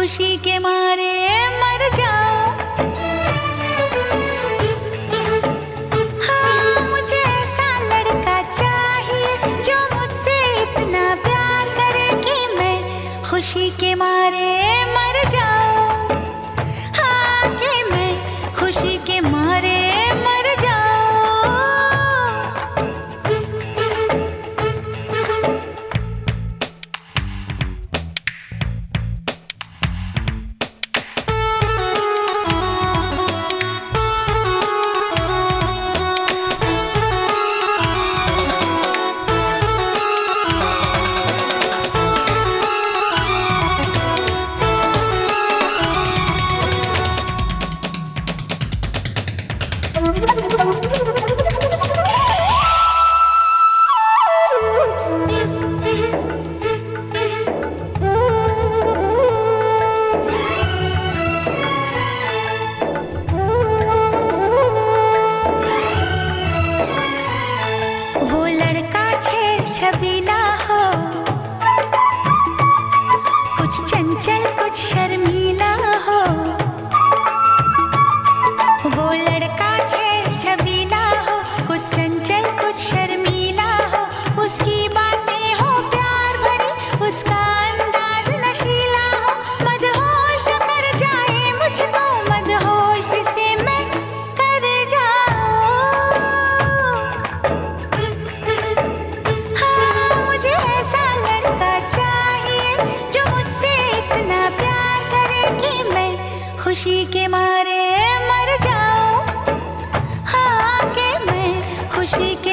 खुशी के मारे मर जाऊं। हाँ, मुझे ऐसा लड़का चाहिए जो मुझसे इतना प्यार करे कि मैं खुशी के मारे मर जाऊं। हाँ, कि मैं खुशी के मारे मर जाऊं। वो लड़का छबीला हो, कुछ चंचल कुछ शर्मीला हो। वो लड़का छबीला हो, कुछ चंचल कुछ शर्मीला हो। उसकी बातें हो प्यार भरी, उसका अंदाज नशीला हो। मदहोश कर जाए मुझको, मदहोश से मैं कर जाऊं। हाँ, मुझे ऐसा लड़का चाहिए जो मुझसे इतना प्यार करे कि मैं खुशी के मारे मर जाऊं। हाँ, कि मैं खुशी